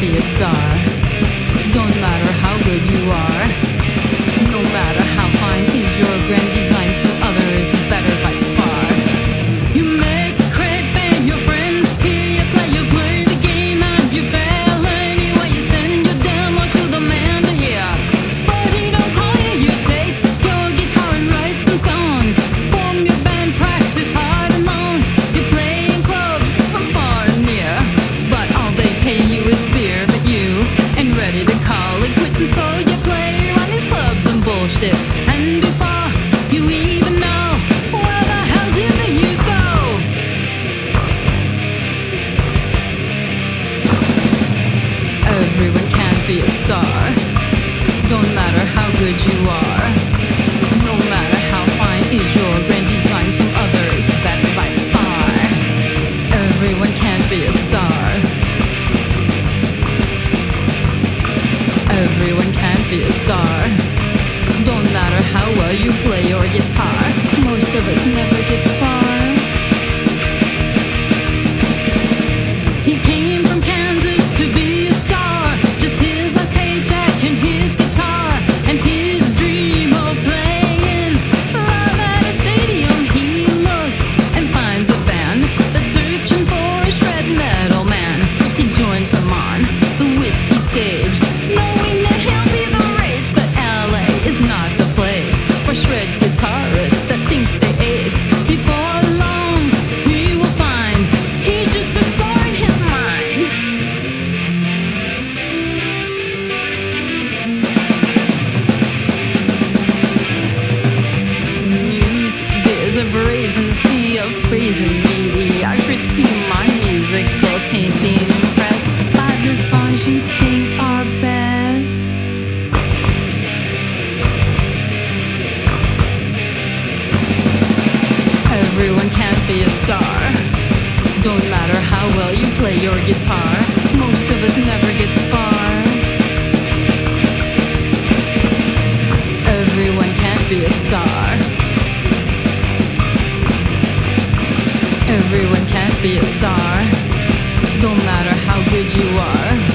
be a star. Don't matter how good you are. No matter how fine is your grand design, so other is better by far. You make a crepe and your friends hear you play the game and you fail anyway. You send your demo to the man to hear, but he don't call you. You take your guitar and write some songs, form your band, practice hard and long. You play in clubs from far and near, but all they pay you is beer. But you ain't ready to call it quits, and so you play around these clubs and bullshit. And before you even know, where the hell did the years go? Everyone can be a star. Don't matter how good you are. No matter how fine is your grand design, some other is better by far. Everyone can be a star. Everyone can be a star. Don't matter how well you play your guitar. Most of us never get far. He came from Kansas to be a star. Just his last paycheck and his guitar and his dream of playing live at a stadium. He looks and finds a band that's searching for a shred metal man. He joins them on the whiskey stage, knowing that he'll be the rage. But LA is not the place for shred guitarists that think they ace. Before long, we will find he's just a star in his mind. Music is a brazen sea of praising mediocrity. My musical taste ain't impressed by the songs you think are best. Everyone can be a star. Don't matter how well you play your guitar. Most of us never get far. Everyone can be a star. Everyone can be a star. Don't matter how good you are.